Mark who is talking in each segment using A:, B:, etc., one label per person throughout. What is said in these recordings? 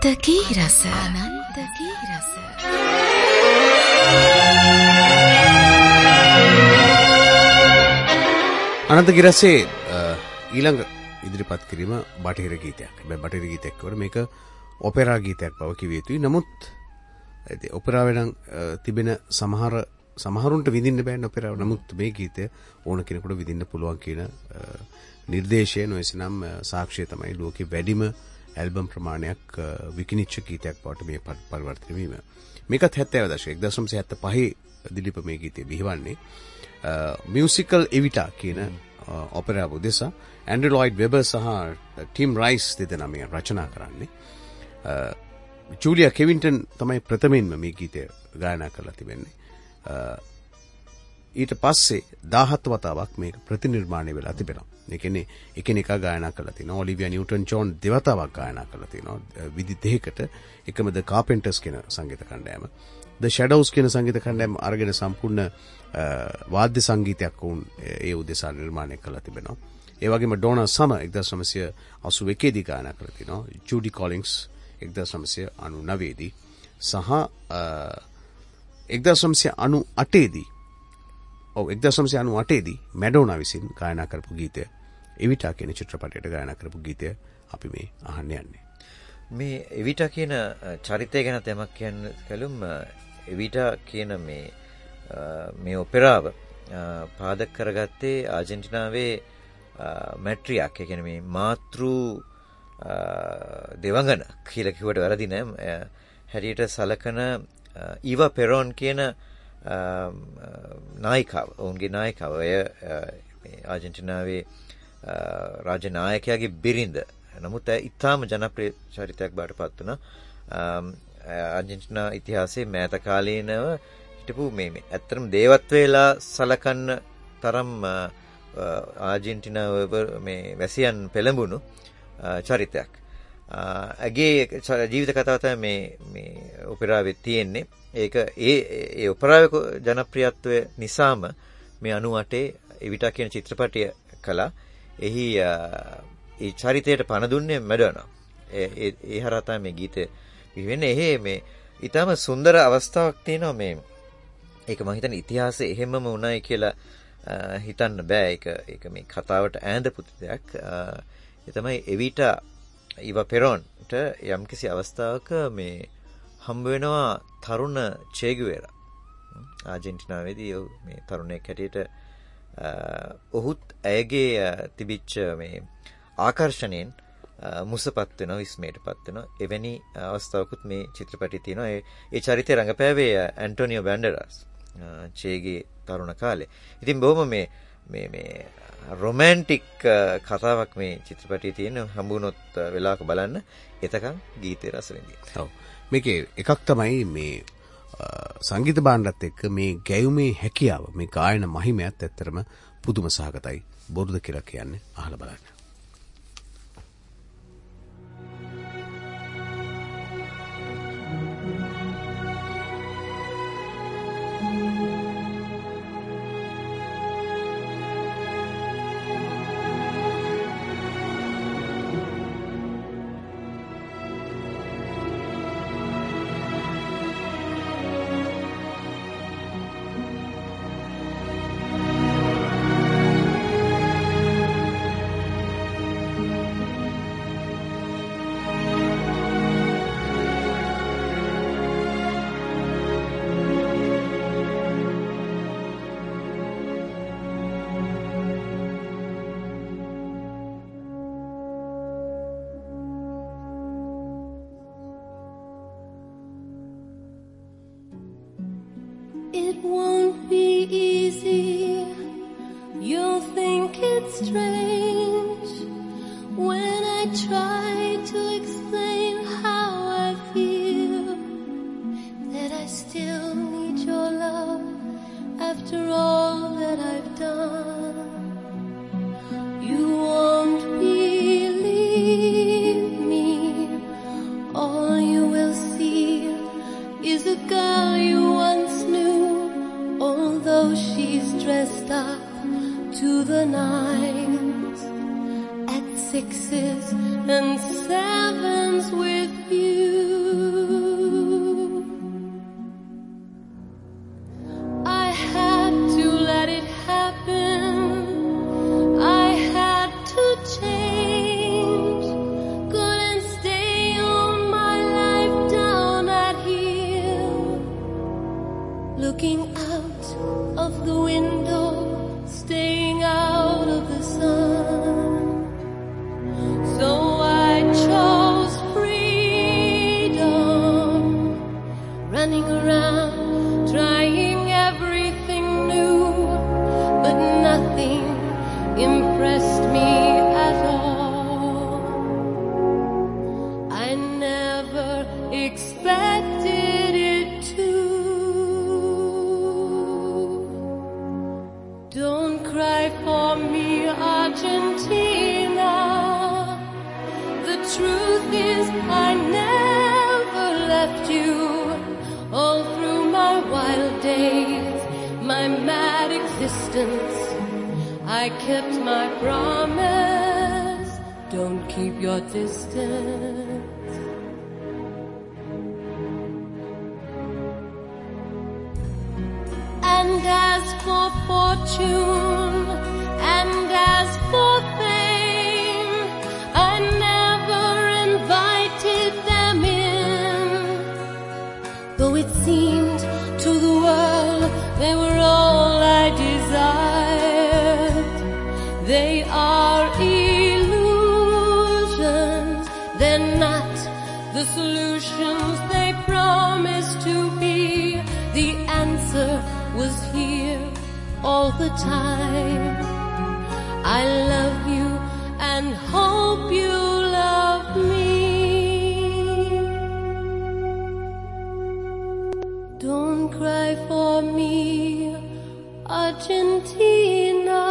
A: Ananta Girase ඊළඟ ඉදිරිපත් කිරීම බටහිර ගීතයක්. හැබැයි බටහිර ගීතයක් වල මේක ඔපෙරා ගීතයක් බව කිව යුතුයි. නමුත් ඔපෙරාවේ නම් තිබෙන සමහරුන්ට විඳින්න බෑනේ ඔපෙරාව. නමුත් මේ ගීතය ඕන කෙනෙකුට විඳින්න පුළුවන් කියන නිර්දේශය නොයසනම් සාක්ෂිය තමයි ලෝකෙ වැඩිම ඇල්බම් ප්‍රමාණයක් විකිනිච්ච ගීතයක් බවට මේ පරිවර්තනය වීම. මේකත් 70 දශකයේ 1975 දිලිප මේ ගීතය බිහිවන්නේ. මියුසිකල් එවිටා කියන ඔපෙරාව උදෙසා ඇන්ඩ්‍රු ලොයිඩ් වෙබර් සහ ටිම් රයිස් දෙදෙනා මේ රචනා කරන්නේ. ජූලියා කෙවින්ටන් තමයි ප්‍රථමයෙන්ම මේ ගීතය ගායනා කරලා තිබෙන්නේ. ඊට පස්සේ 17 වතාවක් මේක ප්‍රතිනිර්මාණය වෙලා තිබෙනවා. ඒ කියන්නේ එකිනෙකා ගායනා කරලා තිනවා. ඔලිවියා නිව්ටන් ජෝන් දෙවතාවක් ගායනා කරලා තිනවා. විදි දෙකකට එකම ද කාපෙන්ටර්ස් කියන සංගීත කණ්ඩායම. The Shadows කියන සංගීත කණ්ඩායම අරගෙන සම්පූර්ණ වාද්‍ය සංගීතයක් වුන් ඒ උදෙසා නිර්මාණය කරලා තිබෙනවා. ඒ වගේම ඩෝනා සමර් 1981 දී ගායනා කරලා තිනවා. ජූඩි කොලින්ස් 1999 දී සහ 1998 දී 1998 දී මැඩෝනා විසින් ගායනා කරපු ගීතය එවිටා කියන චිත්‍රපටයට ගායනා කරපු ගීතය අපි මේ අහන්න යන්නේ.
B: මේ එවිටා කියන චරිතය ගැන තමක් කියන්න කලුම් එවිටා කියන මේ ඔපෙරාව පාදක කරගත්තේ ආජෙන්ටිනාවේ මැට්‍රියක්. ඒ කියන්නේ මේ මාතෘ දෙවඟන කියලා කිව්වට වැරදි නෑ. හැටියට සලකන ඊවා පෙරෝන් කියන නායිකාව, ඔවුන්ගේ නායිකාව. එය මේ ආජෙන්ටිනාවේ රාජ්‍ය නායකයාගේ බිරිඳ. නමුත් ඉතාම ජනප්‍රිය චරිතයක් බවට පත් වුණා. ආජෙන්ටිනා ඉතිහාසයේ මෑත කාලීනව හිටපු මේ ඇත්තටම දේවත්වයලා සලකන්න තරම් ආජෙන්ටිනාව මේ වැසියන් පෙළඹුණු චරිතයක්. ඇගේ ජීවිත කතාව තමයි මේ ඔපෙරාවේ තියෙන්නේ. ඒක ඒ ඔපෙරාවේ ජනප්‍රියත්වය නිසාම මේ 98 එවිටා කියන චිත්‍රපටය කළා. එහි ඒ චරිතයට පණ දුන්නේ මැඩෝනා. ඒ හරහා තමයි මේ ගීතය විවෙන්නේ. එහෙ මේ ඊටම සුන්දර අවස්ථාවක් තියෙනවා මේ. ඒක මම හිතන්නේ ඉතිහාසයේ එහෙමම වුණයි කියලා හිතන්න බෑ. ඒක මේ කතාවට ඈඳපු දෙයක්. ඒ තමයි එවිටා ඊවා පෙරෝන්ට යම්කිසි අවස්ථාවක මේ හම්බ වෙනවා තරුණ චේ ගුවෙරා. ආජෙන්ටිනාවේදී මේ තරුණයෙක් හැටියට ඔහුත් ඇයගේ තිබිච්ච මේ ආකර්ෂණයෙන් මුසපත් වෙනවා, විස්මයටපත් වෙනවා. එවැනි අවස්ථාවකුත් මේ චිත්‍රපටයේ තියෙනවා. ඒ චරිතය රඟපෑවේ ඇන්ටෝනියෝ බැන්ඩරාස් චේගේ තරුණ කාලේ. ඉතින් බොහොම මේ රොමැන්ටික් කතාවක් මේ චිත්‍රපටයේ තියෙන. හම්බුනොත් වෙලාවක බලන්න. එතකන් ගීතේ රස විඳින්න.
A: ඔව්. මේකේ එකක් තමයි මේ සංගීත භාණ්ඩත් එක්ක මේ ගැයුමේ හැකියාව, මේ ගායන මහිමයත් ඇත්තටම පුදුම සහගතයි. බොරුද කියලා කියන්නේ අහලා බලන්න.
C: It won't be easy. You'll think it's strange when I try to explain how I feel, that I still need your love after all that I've done. You won't believe me. All you will see is a girl you once knew, although she's dressed up to the nines, at 6s and 7s with you. Argentina. The truth is I never left you. All through my wild days, my mad existence, I kept my promise. Don't keep your distance. And as for fortune, and as for fame, I never invited them in. Though it seemed to the world they were all I desired. They are illusions, they're not the solutions they promised to be. The answer was here all the time. I love you and hope you love me. Don't cry for me, Argentina.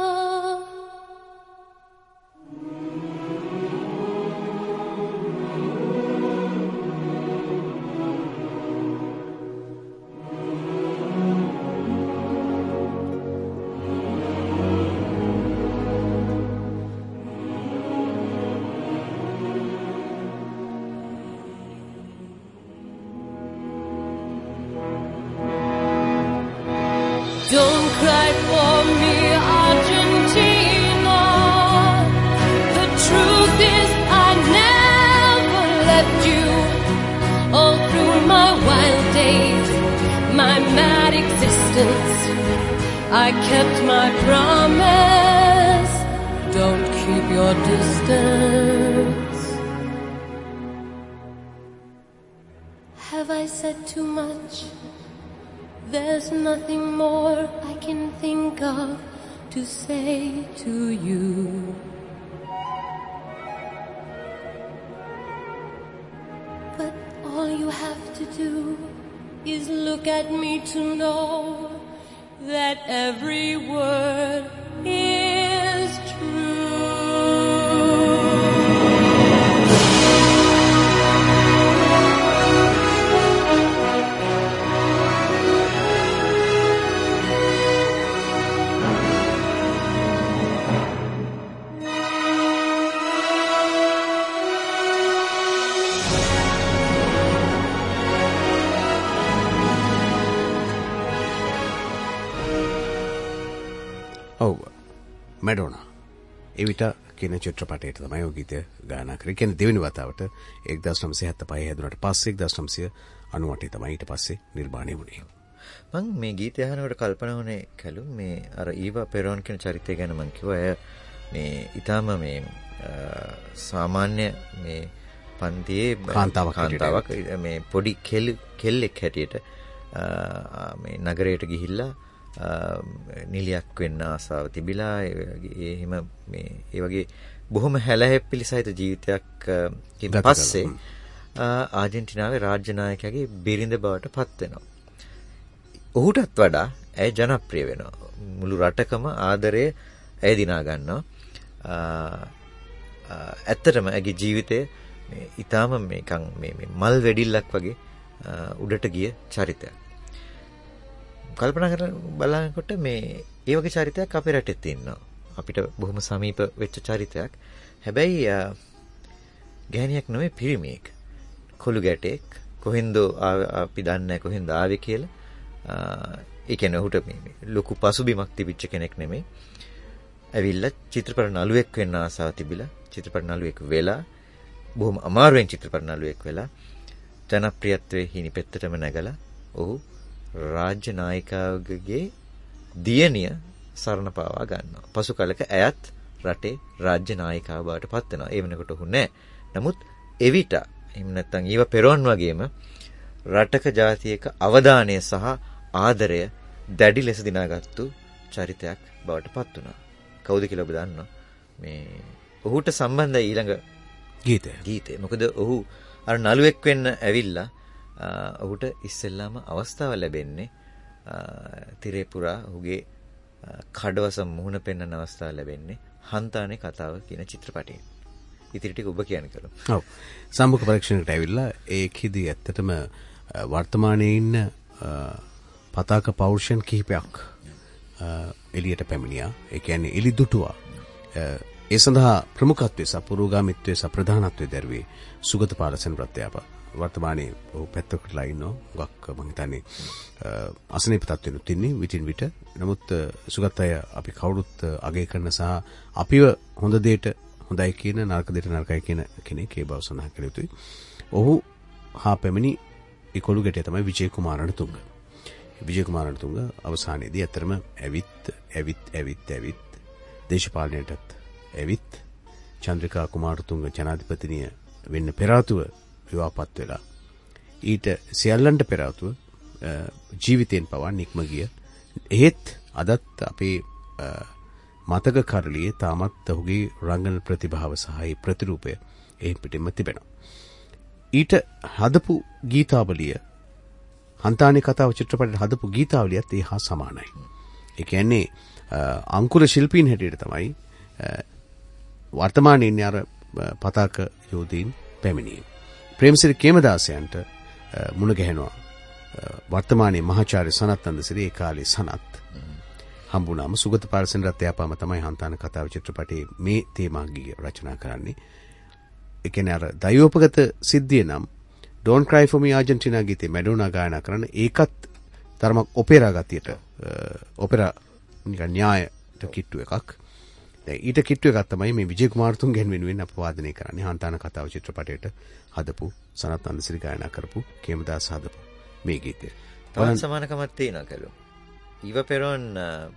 C: Don't cry for me, Argentina. The truth is I never left you. All through my wild days, my mad existence, I kept my promise. Don't keep your distance. Have I said too much? There's nothing more I can think of to say to you. But all you have to do is look at me to know that every word is true.
A: ඔව් Madonna එවිට කියන චිත්‍රපටයට තමයි ඔය ගීතය ගායනා කරේ. කියන්නේ දෙවෙනි වතාවට 1975 හැදුනට පස්සේ 1998 තමයි ඊට පස්සේ නිර්මාණය වුණේ.
B: මම මේ ගීතය අහනකොට කල්පනා වුණේ කලු මේ අර ඊවා පෙරෝන් කියන චරිතය ගැන මම කිව්වා. අය මේ ඊටාම මේ සාමාන්‍ය මේ පන්තියේ කාන්තාවක් මේ පොඩි කෙල්ලෙක් හැටියට මේ නගරයට ගිහිල්ලා නිලියක් වෙන්න ආසාව තිබිලා එහෙම මේ ඒ වගේ බොහොම හැලහැප්පිලි සහිත ජීවිතයක් පස්සේ ආජන්ටිනාවේ රාජ්‍ය නායකයාගේ බිරිඳ බවට පත් වෙනවා. ඔහුටත් වඩා ඇය ජනප්‍රිය වෙනවා. මුළු රටකම ආදරය ඇය දිනා ගන්නවා. ඇත්තටම ඇගේ ජීවිතය මේ ඊටාම මේකන් මේ මල් වෙඩිල්ලක් වගේ උඩට ගිය චරිතයක්. කල්පනා කරලා බලනකොට මේ ඒ වගේ චරිතයක් අපේ රටේ තියෙනවා. අපිට බොහොම සමීප වෙච්ච චරිතයක්. හැබැයි ගැහණියක් නෙමෙයි පිරිමියෙක්. කොළු ගැටෙක් කොහෙන්ද අපි දන්නේ කොහෙන්ද ආවේ කියලා. ඒ කියන්නේ ඔහුට මේ ලොකු පසුබිමක් තිබිච්ච කෙනෙක් නෙමෙයි. ඇවිල්ලා චිත්‍රපට නළුවෙක් වෙන්න ආසාව තිබිලා චිත්‍රපට නළුවෙක් වෙලා බොහොම අමාරුවෙන් චිත්‍රපට නළුවෙක් වෙලා ජනප්‍රියත්වයේ හිණිපෙත්තටම නැගලා ඔහු රාජ්‍ය නායිකාවගේ දියණිය සරණ පාවා ගන්නවා. පසු කලක ඇයත් රටේ රාජ්‍ය නායිකාව බවට පත් වෙනවා. ඒ වෙනකොට ඔහු නෑ. නමුත් එවිට එහෙම නැත්නම් ඊව පෙරෝන් වගේම රටක ජාතියක අවධානය සහ ආදරය දැඩි ලෙස දිනාගත්තු චරිතයක් බවට පත් වුණා. කවුද කියලා ඔබ දන්නවා? මේ ඔහුට සම්බන්ධ ඊළඟ ගීතය. මොකද ඔහු අර නළුවෙක් වෙන්න ඇවිල්ලා ඔහුට ඉස්සෙල්ලාම අවස්ථාව ලැබෙන්නේ තිරේ පුරා ඔහුගේ කඩවස මුහුණ පෙන්වන අවස්ථාව ලැබෙන්නේ හන්තානේ කතාව කියන චිත්‍රපටයෙන්. ඉතින් ටික ඔබ කියන්නේ කළා.
A: ඔව්. සම්මුඛ පරීක්ෂණයකට ඇවිල්ලා ඒකෙදි ඇත්තටම වර්තමානයේ ඉන්න පතාක පෞරුෂයන් කිහිපයක් එළියට පැමිණියා. ඒ කියන්නේ එළිදුටුවා. ඒ සඳහා ප්‍රමුඛත්වයේ සහ පුරෝගාමීත්වයේ සහ ප්‍රධානත්වයේ දැරුවේ සුගත පාලසෙන් ප්‍රත්‍යාප. වර්තමානයේ ඔහු පැත්තකටලා ඉන්නවා. ගොක් මම හිතන්නේ අසනීප තත්ත්වෙනුත් ඉන්නේ විටින් විට. නමුත් සුගත අය අපි කවුරුත් අගය කරන සහ අපිව හොඳ දෙයට හොඳයි කියන නරක දෙයට නරකයි කියන කෙනෙක් ඒ බව සඳහන් කළ යුතුයි. ඔහු හා පැමිණි ඉකොළු ගැටය තමයි විජේ කුමාරණතුංග. විජේ කුමාරණතුංග අවසානයේදී අතරම ඇවිත් දේශපාලනයටත් ඇවිත් චන්ද්‍රිකා කුමාරතුංග ජනාධිපතිනිය වෙන්න පෙර ආතුව විවාහපත් වෙලා ඊට සියල්ලන්ට පෙර ආතුව ජීවිතයෙන් පවා නික්ම ගිය. එහෙත් අදත් අපේ මතක කරලියේ තාමත් ඔහුගේ රංගන ප්‍රතිභාව සහ ඒ ප්‍රතිරූපය එහි පිටින්ම තිබෙනවා. ඊට හදපු ගීතාවලිය හන්තානේ කතාව චිත්‍රපටයේ හදපු ගීතාවලියත් ඒ හා සමානයි. ඒ කියන්නේ අංකුර ශිල්පීන් හැටියට තමයි වර්තමානයේ ඉන්නේ අර පතාක යෝධීන් පැමිණියේ. ප්‍රේමසිරි කේමදාසයන්ට මුණ ගැහෙනවා වර්තමානයේ මහාචාර්ය සනත් නන්දසිරි ඒ කාලේ සනත් හම්බුනාම සුගත පාලසෙන් රත්යාපාම තමයි හන්තාන කතාව චිත්‍රපටයේ මේ තේමා ගීය රචනා කරන්නේ. ඒ කියන්නේ අර දෛවෝපගත සිද්ධිය නම් Don't Cry For Me ආජන්ටිනා ගීතේ Madonna ගායනා කරන ඒකත් තරමක් ඔපෙරා ගතියට ඔපෙරා නිකන් න්‍යායට කිට්ටු එකක්. දැන් ඊට කිට්ටු එකක් තමයි මේ විජේ කුමාරතුංගෙන් වෙනුවෙන් අප වාදනය කරන්නේ හන්තාන කතාව චිත්‍රපටයට හදපු සනත් නන්දසිරි ගායනා කරපු කේමදාස හදපු මේ ගීතය.
B: තවත් සමානකමක් තියෙනවා කළු. ඊව පෙරොන්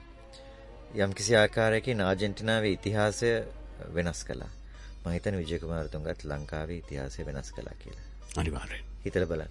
B: යම් කිසි ආකාරයකින් ආජන්ටිනාවේ ඉතිහාසය වෙනස් කළා. මම හිතන්නේ විජේ කුමාරතුංගත් ලංකාවේ ඉතිහාසය වෙනස් කළා කියලා.
A: අනිවාර්යයෙන්.
B: හිතලා බලන්න.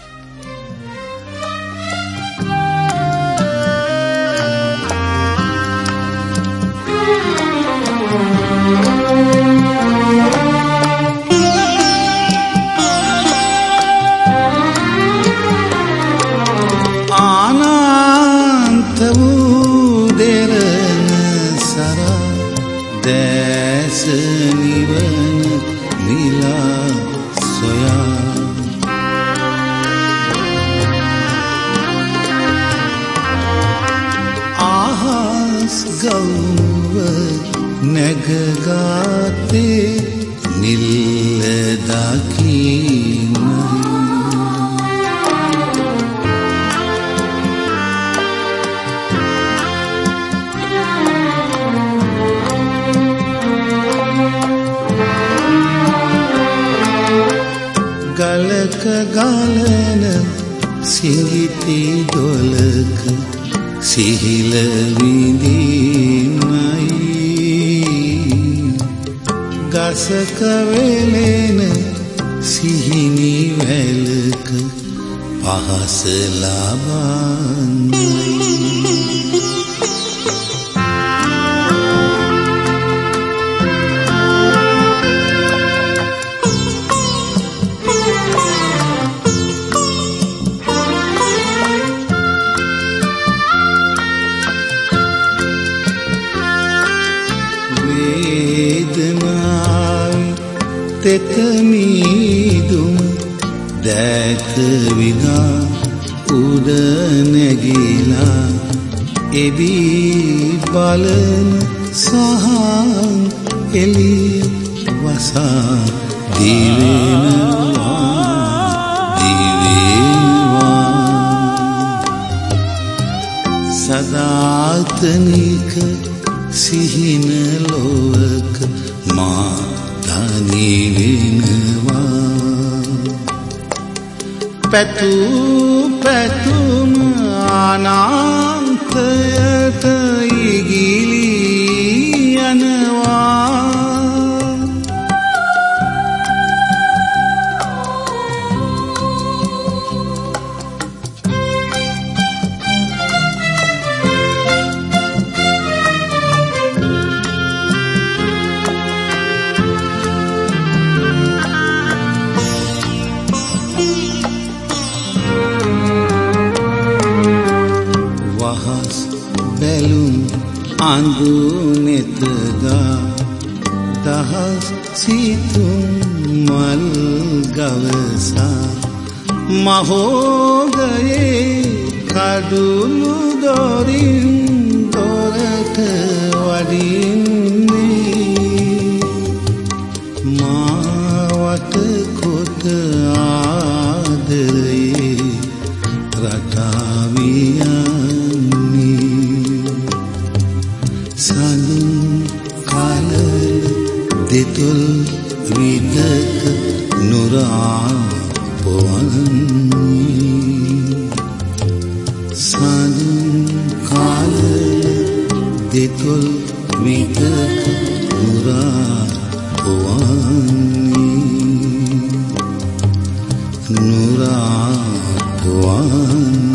D: ආනන්ත වූ දෙරණ සරා දැස නිවන නිලා සොයා ආහස් ගෞව නැගගාතේ නිල්ල දකින්නයි ගලක ගලන සිඟිති දොලක සිහිල විඳින්නයි ගසක වෙලෙන සිහිනි වැලක පහස ලබන්නයි තෙතමීදුම් දැක විනා උඩ නැගිලා එබී බලන සහන් එළිය වසා දිවෙනවා සදාතනික සිහින ලෝක මා නිවෙනවා පැතු පැතුම අනන්තයට ඉගිලී යනවා බැලු හඳුනෙතගා දහස් සිතුම් මල් ගවසා මහෝගයේ කඩුළු දොරින් දොරට වඩින්නේ මාවට කොට ආදරේ රටාවියන්නේ සඳුන් කාල දෙතුල් විදක නුරා සඳුන් කාල දෙතුල් විදක නුරා පුවන්නේ නුරා පුවන්නේ